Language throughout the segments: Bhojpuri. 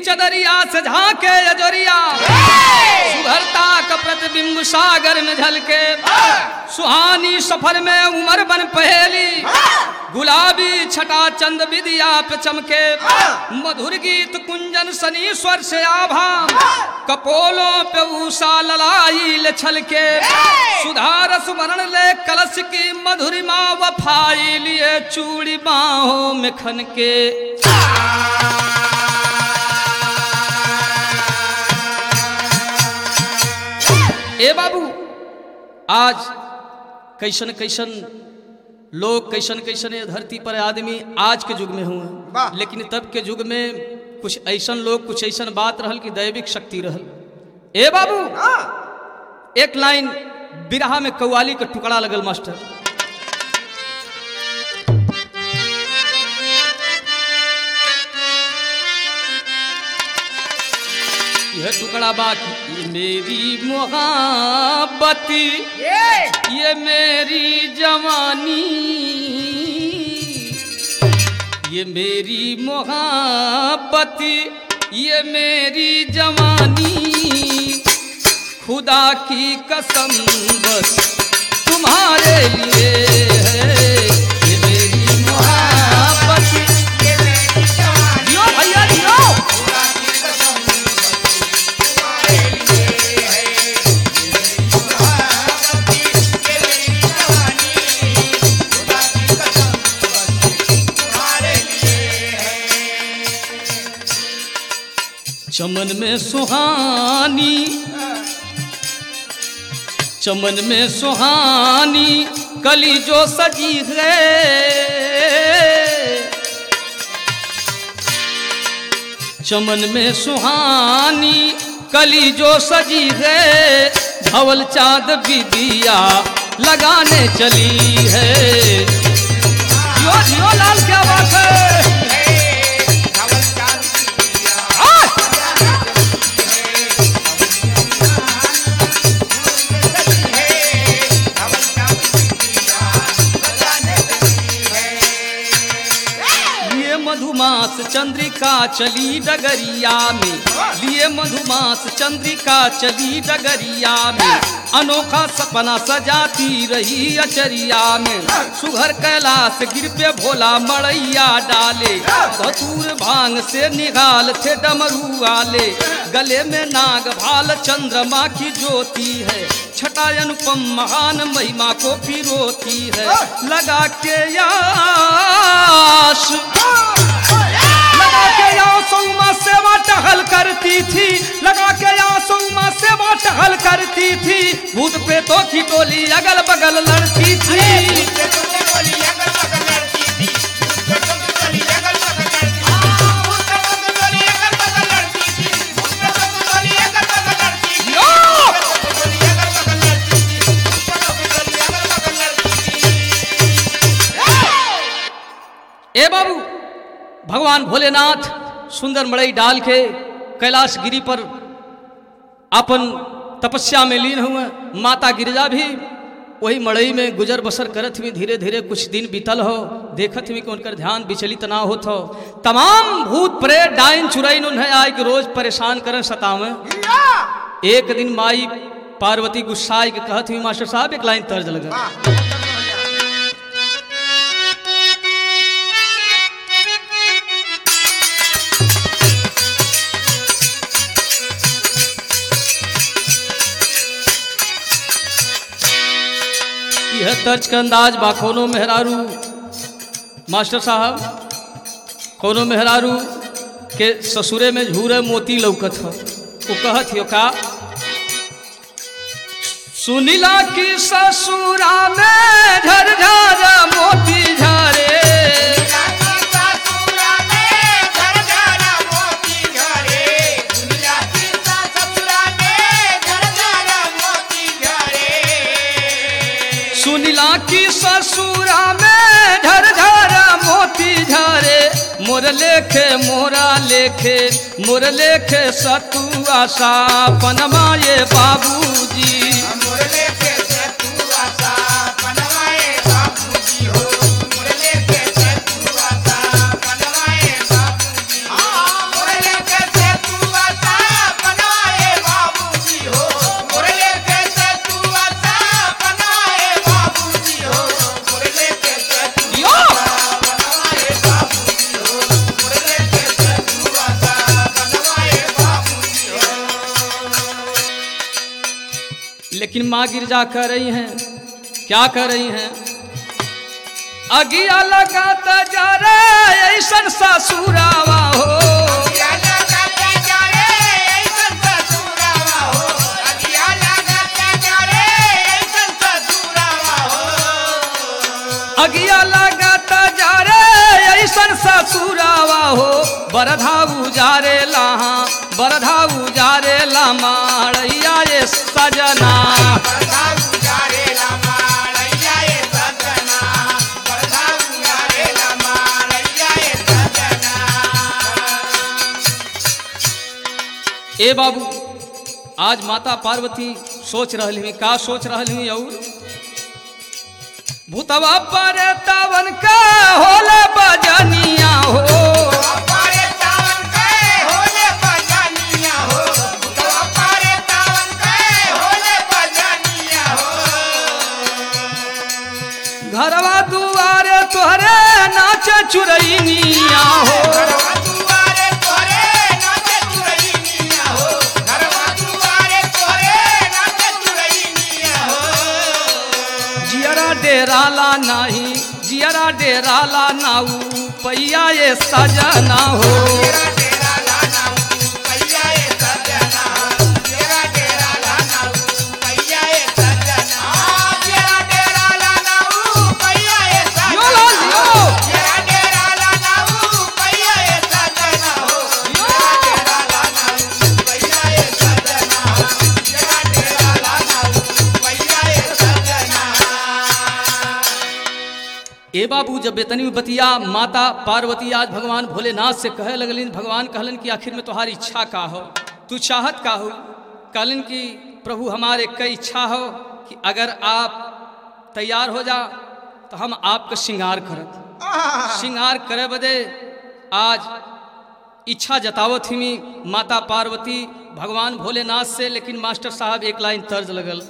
चदरिया से झांके अजोरिया, सुधरता का प्रतिबिंब सागर में झलके, सुहानी सफर में उमर बन पहेली, गुलाबी छटा चंद विदिया पे चमके, मधुर गीत कुंजन सनी स्वर से आभा, कपोलों पे उषा ललाई ले छलके, सुधारस वर्ण ले कलश की मधुरिमा, वफाई लिए चूड़ी बाहों में खनके। ए बाबू, आज कैसन कैसन लोग, कैसन कैसन धरती पर आदमी आज के युग में हुए, लेकिन तब के युग में कुछ ऐसन लोग, कुछ ऐसन बात रहल कि दैविक शक्ति रहल। ए बाबू, एक लाइन बिरहा में कव्वाली का टुकड़ा लगल मास्टर। यह टुकड़ा बाकी, मेरी मोहब्बत, ये मेरी जवानी, ये मेरी मोहब्बत, ये मेरी जवानी, खुदा की कसम बस तुम्हारे लिए है, ये मेरी मोहब्बत, ये मेरी जवानी, दियो भैया दियो, खुदा की कसम बस तुम्हारे लिए है, ये मेरी मोहब्बत, ये मेरी जवानी, खुदा की कसम बस तुम्हारे लिए है। चमन में सुहानी, चमन में सुहानी कली जो सजी है, चमन में सुहानी कली जो सजी है, धवल चाँद बिदिया लगाने चली है। जियो जियो लाल, क्या बात है। मधुमास चंद्रिका चली डगरिया में, लिए मधुमास चंद्रिका चली डगरिया में, अनोखा सपना सजाती रही अचरिया में, सुघर कैलाश गिर पे भोला मड़ैया डाले, धतूर भांग से निगाल थे डमरू वाले, गले में नाग भाल चंद्रमा की ज्योति है, छटा अनुपम महान महिमा को पिरोती है, लगा के याश, लगा के यासों मां सेवा टहल करती थी, लगा के यासों मां सेवा टहल करती थी, भूत प्रेतों की टोली अगल बगल लड़ती थी। ए बाबू, भगवान भोलेनाथ सुंदर मड़ई डाल के कैलाश गिरी पर अपन तपस्या में लीन हुए, माता गिरिजा भी वही मड़ई में गुजर बसर करत हुई। धीरे धीरे कुछ दिन बीतल हो, देखत हुई कि उनकर ध्यान विचलित ना होत हो। तमाम भूत प्रेत डाइन चुराइन उन्हें आए कि रोज परेशान करें सतावें। एक दिन माई पार्वती गुस्साई के कहत हुई, मास्टर साहब एक लाइन तर्ज लगा। यह तर्ज का अंदाज बा, कोनो मेहरारू मास्टर साहब, कोनो मेहरारू के ससुरे में झूरे मोती लौकत हो, वो कहत हो का, सुनिला की ससुरा में झरझर मोती झरे, सुनिला की ससुरा में झरझर मोती झरे, मोर लेखे मोरा लेखे, मोर लेखे सतुआ सा पनमाए बाबूजी, मोर लेखे सतुआ सा पनमाए बाबूजी हो, मोर लेखे सतुआ सा पनमाए बाबूजी, मोर लेखे लेकिन माँ गिरजा कह रही हैं, क्या कह रही हैं? अगिया लगाता जा रे ऐसन ससुरावा हो, अगिया लगाता जा रे ऐसन ससुरावा हो, बरधाऊ जा रे लाहा, बरधाऊ जा रे लामाड़ैया ये सजना, ए बाबू आज माता पार्वती सोच रही, का सोच रही? और भूतवा पर तावन का होले बजनिया हो, घरवा दुआरे तोहरे नाचे चुरैनिया हो, डेराला नहीं, जियरा डेराला नाऊ पैया ये सजना हो, ए बाबू जब बेतनी में बतिया माता पार्वती आज भगवान भोलेनाथ से कहे लगलिन, भगवान कहलन कि आखिर में तुम्हारी इच्छा का हो, तू चाहत का हो? कहलन कि प्रभु हमारे कई इच्छा हो कि अगर आप तैयार हो जा तो हम आपका श्रृंगार करत, श्रृंगार करे बदे आज इच्छा जतावत ही माता पार्वती भगवान भोलेनाथ से। लेकिन मास्टर साहब एक लाइन तर्ज लगल,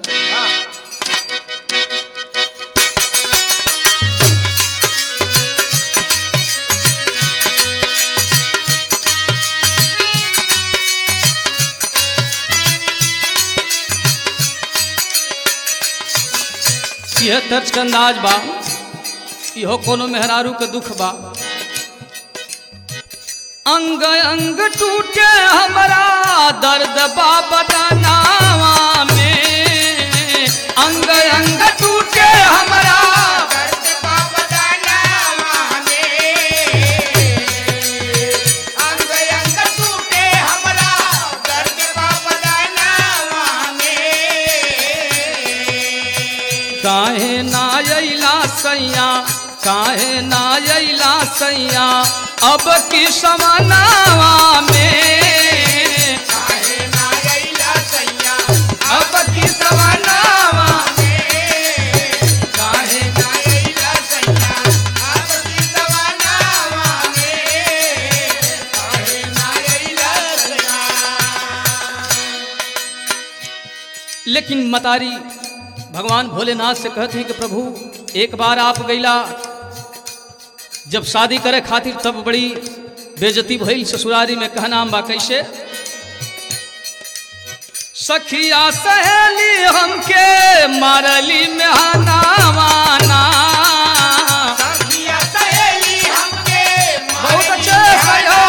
यह तर्ज का अंदाज बा, इहो कोनो मेहरारू के दुख बा। अंग अंग टूटे हमारा दर्द बा बदनावा में, अंग अंग टूटे हमारा दर्द बा बदनावा में, अंग अंग टूटे हमारा दर्द बा बदनावा में। काहे ना अइला सैया, काहे ना अइला सैया अब की समानावा में, काहे ना अइला सैया अब की समानावा में, काहे ना अइला सैया अब की समानावा में, काहे ना अइला सैया। लेकिन मतारी भगवान भोलेनाथ से कहती है कि प्रभु एक बार आप गईला जब शादी करे खातिर तब बड़ी बेइज्जती भइल ससुरारी में, कहना बा कैसे? सखिया सहेली हमके मारली में हनावाना, सखिया सहेली हमके बहुत अच्छे सयो,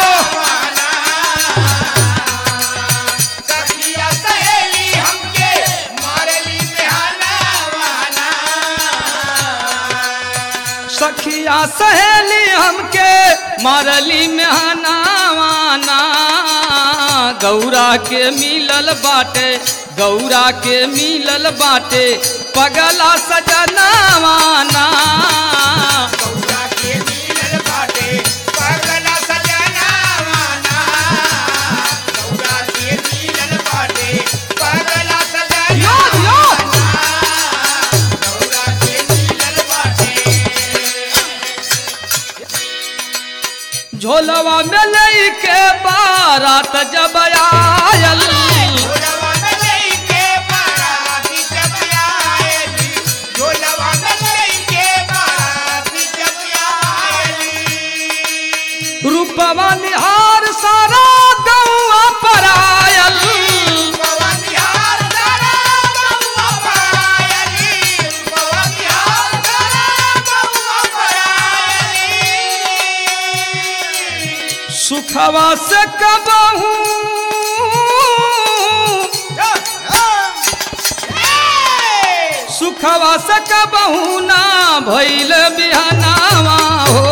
सखिया सहेली हमके मारली में हनावाना, सखिया सहेली हमके मारली में हनावाना, गौरा के मिलल बाटे, गौरा के मिलल बाटे पगला सजनावाना, गौरा के मिलल बाटे पगला सजनावाना, गौरा के मिलल बाटे पगला सजनावाना, गौरा के मिलल बाटे। झोलवा में लेके बारात जब आयल, झोलवा में लेके बारात जब आयल, झोलवा में लेके बारात जब आयल, रूपवा निहार सारा गौआ पर आयल, रूपवा निहार सारा गौआ सुखवा से कबहू सुखवा से कबहू ना भइल बिहनावा हो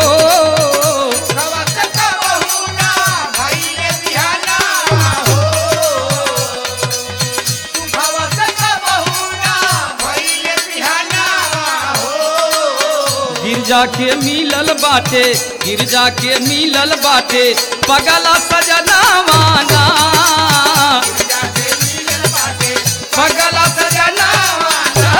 गिरजा के मिलल बाटे गिरजा के मिलल बाटे पगला सजनावा ना पगला सजनावा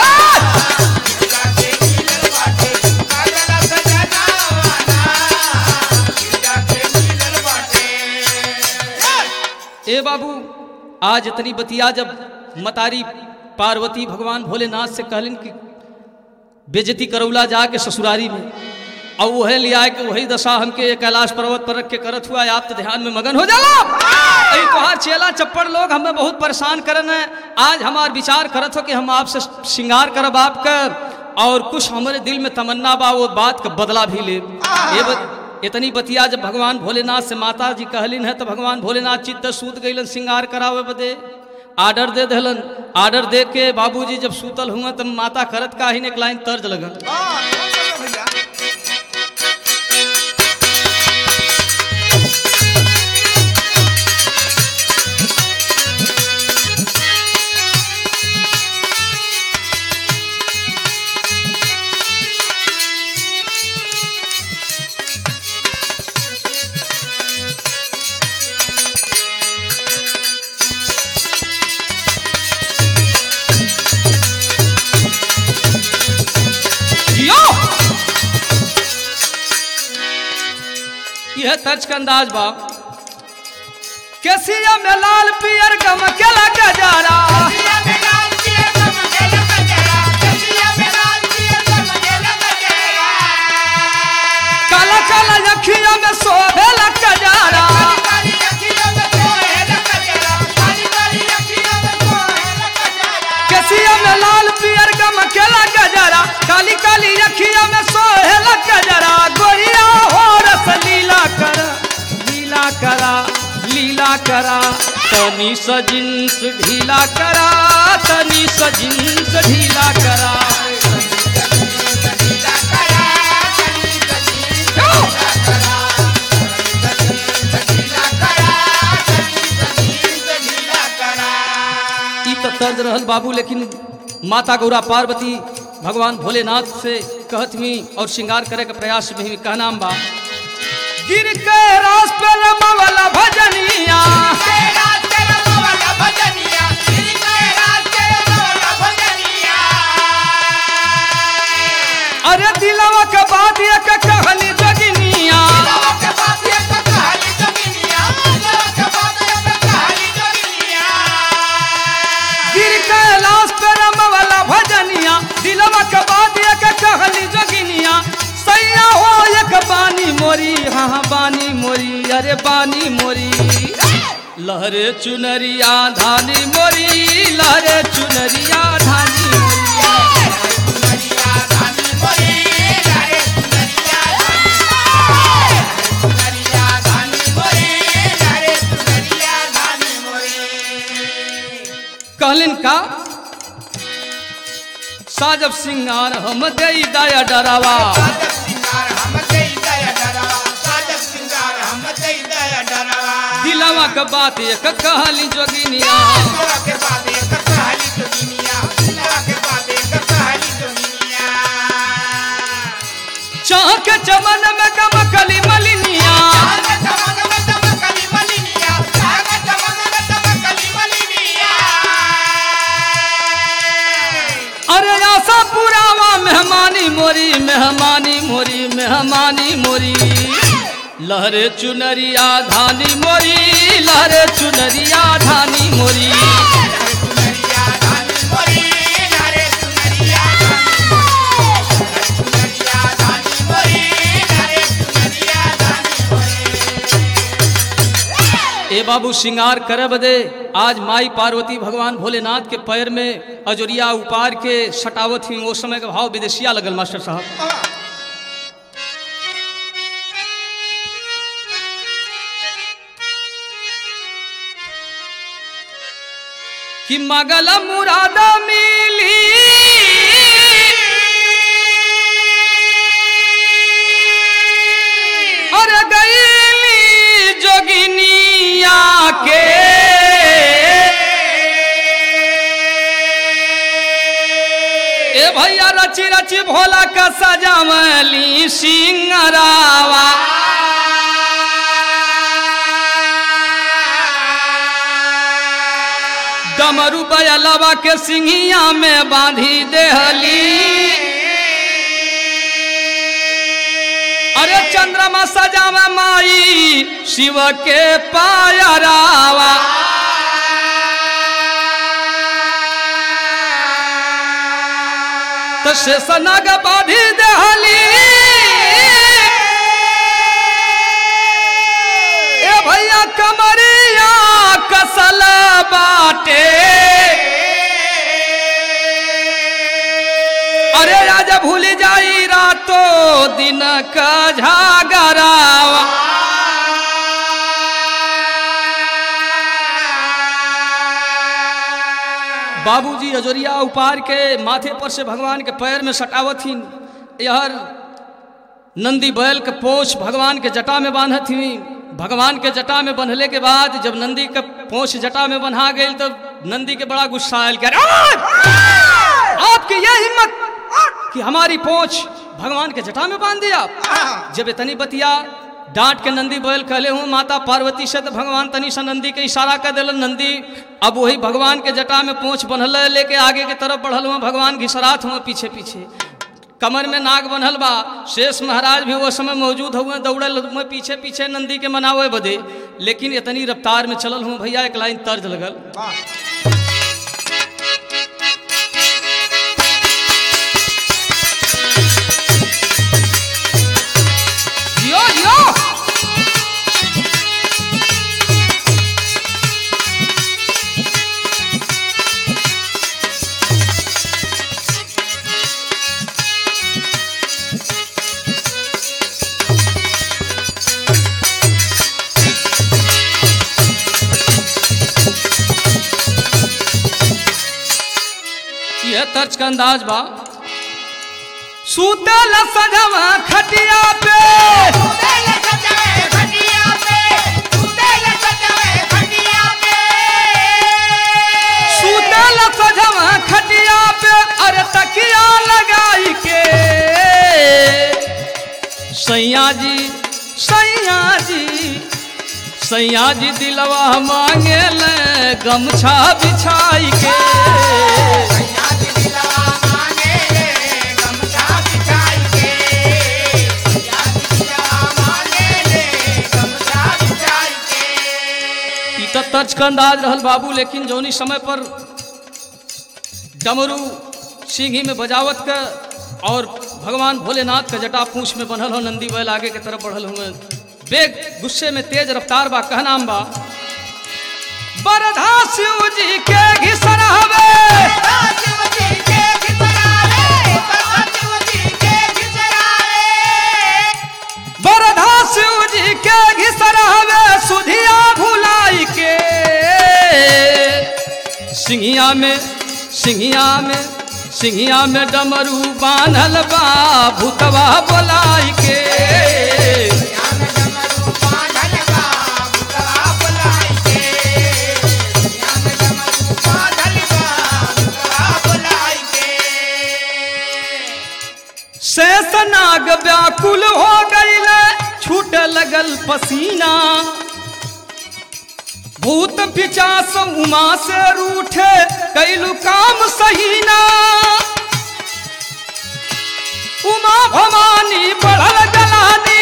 ए बाबू आज इतनी बतिया जब मतारी पार्वती भगवान भोलेनाथ से कहलिन कि बेजती करौला जाके ससुरारी में और वह लिया कि वही दशा हमके कैलाश पर्वत पर रख के करत हुआ आप तो ध्यान में मगन हो जाला तोहार चेला चप्पड़ लोग हमें बहुत परेशान करन है। आज हमार विचार करत हो कि हम आपसे श्रृंगार करब आपकर और कुछ हमारे दिल में तमन्ना बा वो बात का बदला भी ले। इतनी बतिया जब भगवान भोलेनाथ से माता जी कहलिन है तो भगवान भोलेनाथ चित्त सूत गईलन श्रृंगार करावे बदे आर्डर दे दहलन। आर्डर दे के बाबूजी जब सूतल हुआ तब माता करत का ही ने एक लाइन तर्ज लगन। यह तर्ज का अंदाज बा केसिया में लाल पियर गम केला गजारा काला काला अखिया में सोहेला गजारा केसिया में लाल पियर गम केला गजारा काली काली अखिया में सोहेला गजारा गोरिया हो रस लीला करा तनी सजिंस ढीला करा तनी सजिंस ढीला करा तो तर्ज रहल बाबू। लेकिन माता गौरा पार्वती भगवान भोलेनाथ से कहत हुई और श्रृंगार करे के प्रयास में कहनाम बा गिर के रास पे रमवला भजनिया अरे दिलवा के बात एक कहानी जगनिया गिर के रास पे रमवला भजनिया दिलवा के बात एक कहानी जगनिया सैया हो एक बानी मोरी हाँ बानी मोरी अरे बानी मोरी लहरे चुनरिया धानी मोरी लहरे चुनरिया धानी कहलिन का साजब सिंगार हम दई दया डरावा दिलवा के बात एक कहली जोगिनिया चाह के चमन में गमकली मलिनिया अरे आशा पुरावा मेहमानी मोरी मेहमानी मोरी मेहमानी मोरी लहरे चुनरिया धानी मोरी लहरे चुनरिया धानी मोरी ए बाबू श्रृंगार करे बदे आज माई पार्वती भगवान भोलेनाथ के पैर में अजोरिया उपार के सटावत हुई। वो समय का भाव विदेशिया लगल मास्टर साहब कि मगल मुरादा मिली और गईली जोगिनिया के ए भैया रची रची भोला का सजावली सिंगरावा डमरू बयलवा के सिंघिया में बांधी देहली अरे चंद्रमा सजावे माई शिव के पायरावा तो शेषनाग बांधी देहली ए भैया कमरिया कसल बाटे अरे राजा भूल जाई रातो दिन का झागरावा बाबूजी अजोरिया उपार के माथे पर से भगवान के पैर में सटावथिन यहर नंदी बैल के पोछ भगवान के जटा में बांधत हुई भगवान के जटा में बंधले के बाद जब नंदी का पोछ जटा में बंधा गई तो नंदी के बड़ा गुस्सा आयल क्या आपकी यह हिम्मत कि हमारी पोछ भगवान के जटा में बांध दिया जब इतनी बतिया डांट के नंदी बैल कहले हूँ माता पार्वती से तो भगवान तनी सा नंदी के इशारा कर दिल नंदी अब वही भगवान के जटा में पोछ बंधल लेके आगे के तरफ बढ़ल हुआ भगवान घिसरात हुआ पीछे पीछे कमर में नाग बंधल बा शेष महाराज भी वो समय मौजूद हुए दौड़ल हुए पीछे पीछे नंदी के मनावे बदे लेकिन इतनी रफ्तार में चलल हूँ भैया एक लाइन तर्ज लगल यो यो तर्ज का अंदाज बा सूतल सजवा खटिया पे सूतल सजवा खटिया पे अरे तकिया लगाई के सैया जी दिलवा मांगे ले गमछा बिछाई के तर्ज का अंदाज रहल बाबू लेकिन जौनी समय पर डमरू सिंघी में बजावत का और भगवान भोलेनाथ का जटा पूंछ में बनल हो नंदी बैल आगे की तरफ बढ़ल हुए बेग गुस्से में तेज रफ्तार बा कहनाम बा बरधा शिव जी के घिसन हवे बरधा शिव जी के घिसन हवे सुधिया भुलाई के सिंघिया में डमरू बांधल बा भूतवा बोलाई के शेषनाग व्याकुल हो गईल छूट लगल पसीना भूत पिचास उमा से रूठे कैलू काम सहीना उमा भवानी बढ़ल गलानी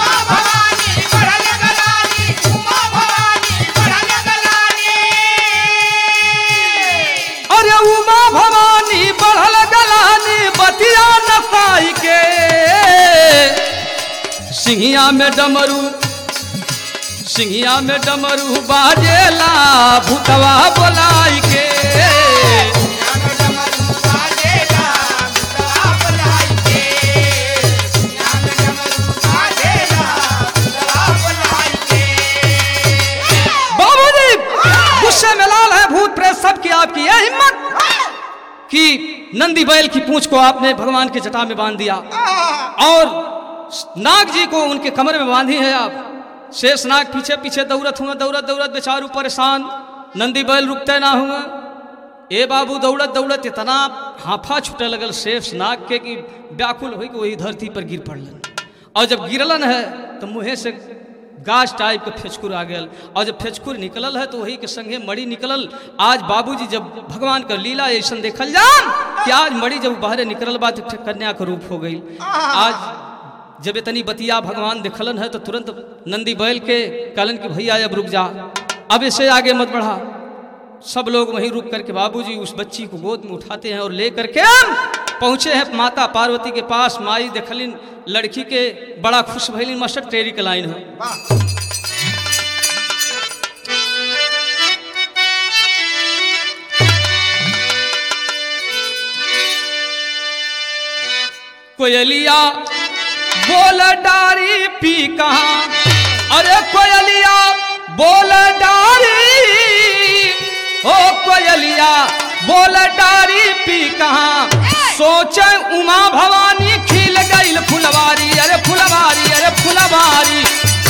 अरे उमा भवानी बढ़ल गलानी बतिया नसाई के सिंघिया में डमरू बाजेला भूतवा बोलाई के बाबूजी गुस्से में लाल है भूत प्रेत सब की आपकी कि नंदी बैल की पूंछ को आपने भगवान के जटा में बांध दिया और नाग जी को उनके कमर में बांधी है आप। शेष नाग पीछे पीछे दौड़त हुआ, दौड़त दौड़त बेचारू परेशान, नंदी बैल रुकते ना हुआ। ए बाबू दौड़त दौड़त इतना हाफा छूटे लगल शेष नाग के कि व्याकुल हो वही धरती पर गिर पड़लन। और जब गिरलन है तो मुँहे से गाछ टाइप के फेचकुर आ गया, और जब फेचकुर निकलल है तो वही के संगे मड़ी निकलल। आज बाबूजी जब भगवान का लीला ऐसा देखल जान कि आज मड़ी जब बाहरे निकलल बा तो कन्या का रूप हो गई। आज जब इतनी बतिया भगवान देखलन है तो तुरंत नंदी बैल के कहलन कि भैया अब रुक जा, अब इसे आगे मत बढ़ा। सब लोग वहीं रुक करके बाबूजी उस बच्ची को गोद में उठाते हैं और ले करके पहुंचे हैं माता पार्वती के पास। माई देखलिन लड़की के बड़ा खुश भइलिन। मास्टर टेरी के लाइन है, कोयलिया बोल डारी पी कहाँ, अरे कोयलिया बोल डारी, ओ कोयलिया बोल डारी पी कहाँ, सोचे उमा भवानी खिल गई फुलवारी, अरे फुलवारी, अरे फुलवारी।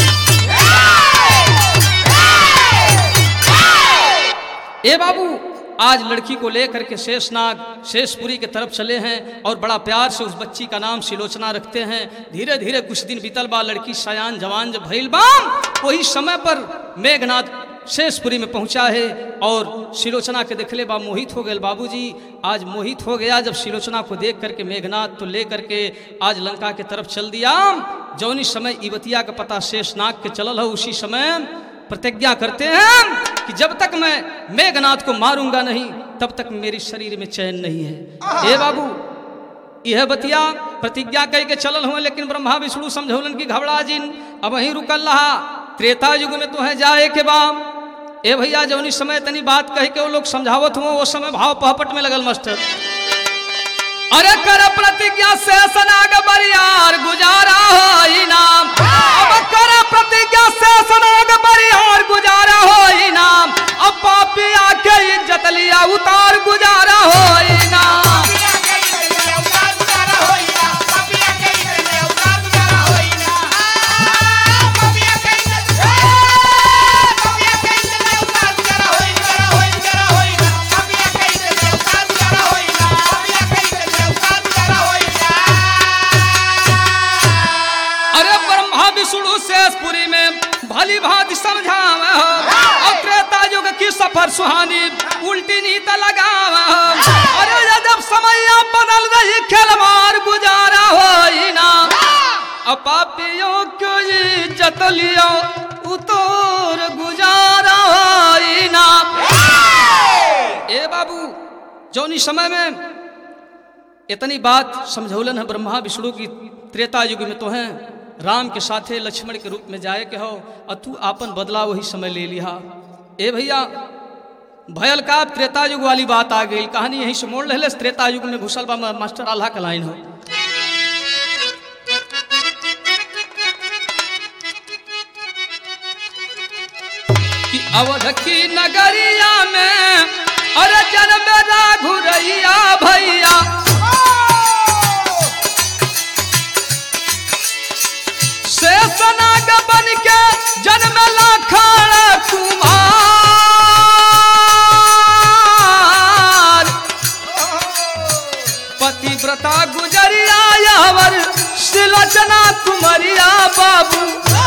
ए बाबू आज लड़की को लेकर के शेषनाग शेषपुरी की तरफ चले हैं और बड़ा प्यार से उस बच्ची का नाम सिलोचना रखते हैं। धीरे धीरे कुछ दिन बीतल बा, लड़की सयान जवान जब भइल बाम, वही समय पर मेघनाथ शेषपुरी में पहुंचा है और सिलोचना के देखले बा मोहित हो गए। बाबूजी आज मोहित हो गया जब सिलोचना को देख करके मेघनाथ तो ले करके आज लंका के तरफ चल दिया। जौनी समय इवतिया का पता शेषनाग के चलल है उसी समय प्रतिज्ञा करते हैं कि जब तक मैं मेघनाथ को मारूंगा नहीं तब तक मेरे शरीर में चैन नहीं है। ए बाबू यह बतिया प्रतिज्ञा कह के चलल हुए, लेकिन ब्रह्मा विष्णु समझौलन की घबरा जिन अब वहीं रुकल रहा। त्रेता युग में तो है जाए के बाम। ए भैया जौनी समय तनी बात कह के वो लोग समझावत हुए वो समय भाव पहपट में लगल मास्टर। अरे कर प्रतिज्ञा से सनाग बरियार गुजारा हो इनाम, अब कर प्रतिज्ञा से सनाग बरियार गुजारा हो इनाम, अब पापी आके इज्जत लिया उतार गुजारा हो इनाम। विष्णु शेषपुरी में भली भांति समझावा हो और त्रेता युग की सफर सुहानी उल्टी नीत लगावा हो। अरे जब समय बदल रही खिलवाड़ गुजारा हो ना, अब पापियों को इज्जत लियो उतोर गुजारा हो ना। ए बाबू जौनी समय में इतनी बात समझौलन है ब्रह्मा विष्णु की, त्रेता युग में तो है राम के साथे लक्ष्मण के रूप में जाए के हो और तू आपन बदला वही समय ले लिया। ए भैया भयल का त्रेता युग वाली बात आ गई, कहानी यहीं से मोड़ ले। त्रेता युग में घुसल बा मास्टर आल्हा का लाइन हो कि अवध की नगरिया में अरे जन्म राघुरैया भैया, शेषनाग बन के जन्म लाखाड़ कुमार, पतिव्रता गुजरिया यावर सिलोचना कुमरिया बाबू,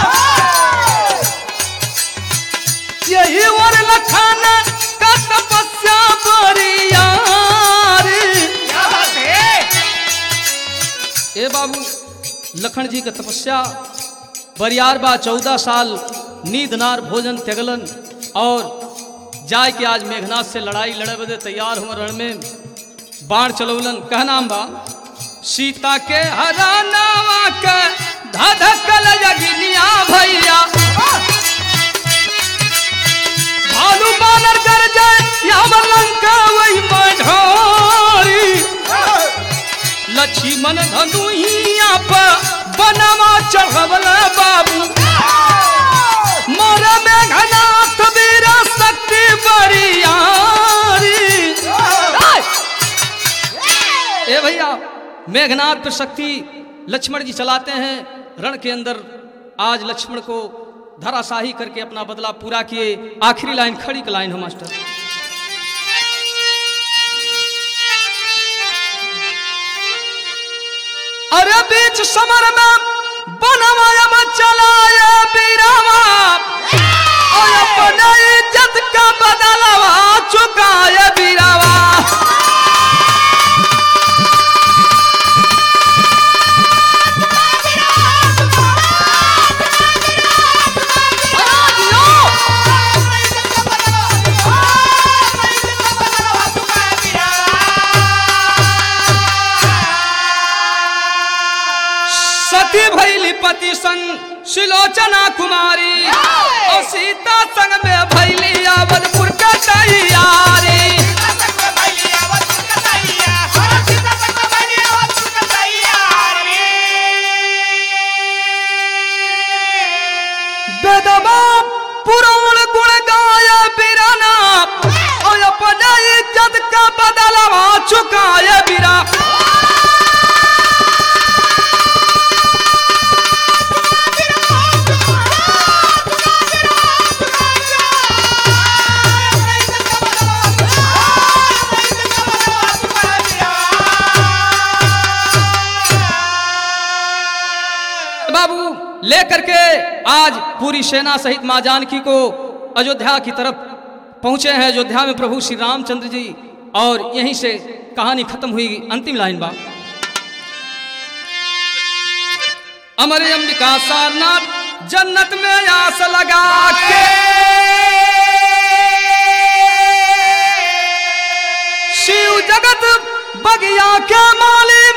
यही वर लखन का तपस्या बरियार। ए बाबू लखन जी का तपस्या बरियार बा, 14 साल नींद नार भोजन त्यागलन और जाय के आज मेघनाथ से लड़ाई लड़े बदे तैयार हुए। रण में बाण चलौलन। कहनाम बा सीता के हरानावा के धधकल जगिनिया भैया, भालू बानर कर जाए यावर लंका वही मझोरी, लक्ष्मण धनुहिया पर बनवा चढ़वल बाबू, मोर मेघनाथ वीर शक्ति बरियारी। मेघनाथ पर शक्ति लक्ष्मण जी चलाते हैं रण के अंदर। आज लक्ष्मण को धराशाही करके अपना बदला पूरा किए। आखिरी लाइन खड़ी का लाइन हो मास्टर। अरे बीच समर में बनवाया में चलाया बीरावा और अपने इज्जत का बदलावा चुकाया बीरावा। भैली पति संग शिलोचना कुमारी और सीता संग में भैली अवधपुर का तैयारी। बेदमा पुराण गुण गाया बिराना और अपने इज्जत का बदलावा चुकाया बिरा। लेकर के आज पूरी सेना सहित मां जानकी को अयोध्या की तरफ पहुंचे हैं। अयोध्या में प्रभु श्री रामचंद्र जी और यहीं से कहानी खत्म हुई। अंतिम लाइन बा अमर अंबिका सारनाथ जन्नत में आस लगा के शिव जगत बगिया के माली